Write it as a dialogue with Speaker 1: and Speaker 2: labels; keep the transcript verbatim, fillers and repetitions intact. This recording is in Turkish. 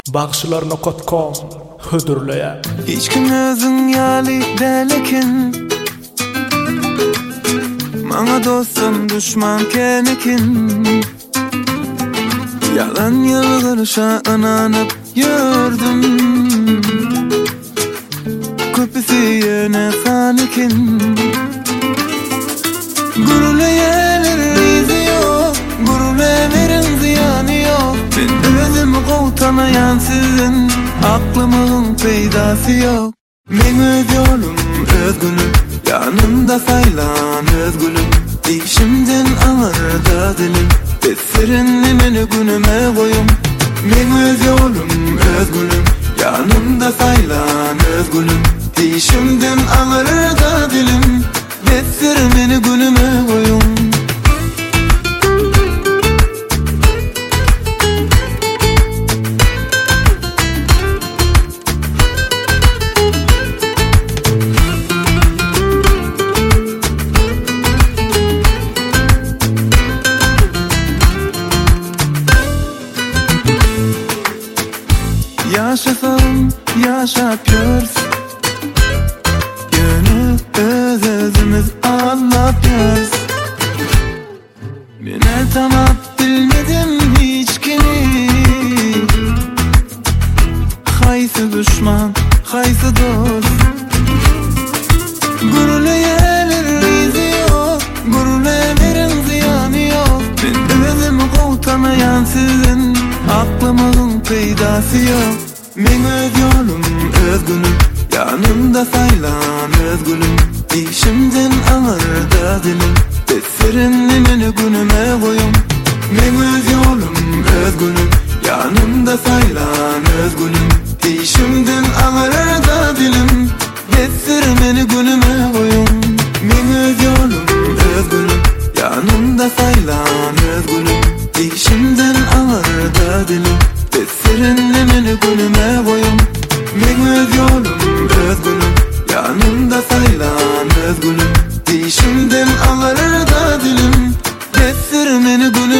Speaker 1: Bagşylaryna kotkom hödürleýär.
Speaker 2: Hiç kim özüň ýaly dälekin, maňa dostum düşman kenekin. Yalan ýalgyrşa inanyp ýördüm, köpüsi ýene sanikin. Gurulaýalar izi ýok, gurulaýaryň ziýany ýok. Ben özümi gowtanaýan sizin aklymyň peýdasy ýok. Men öz ýolum, öz günüm, ýanymda saýlan öz gülüm. Dişimden aňarda dilim, besirini meni günüme goýum. Men öz ýolum, öz gülüm, ýanymda saýlan öz gülüm. Dişimden aňarda dilim, besirini meni günüme goýum. Yaşasam yaşap görs, Gönül öz özümüz anlap görs. Men tanap bilmedim hiç kimi, haýsy düşman, haýsy dost. Gurulaýalar izi ýok, gurulaýaryň ziýany ýok. Men özümi gowtanaýan sizin aklymyň peýdasy ýok. Men öz ýolum, öz günüm, ýanymda saýlan öz gülüm. Dişimden aňarda dilim, besirini meni günüme goýum. Men öz ýolum, öz günüm, ýanymda saýlan öz gülüm. Dişimden aňarda dilim, besirini meni günüme goýum. Men öz ýolum, öz günüm, ýanymda saýlan öz gülüm. Dişimden aňarda dilim, besirini meni günüme goýum. Men öz ýolum, öz günüm, ýanymda saýlan öz gülüm. Dişimden aňarda dilim, besirini meni günüme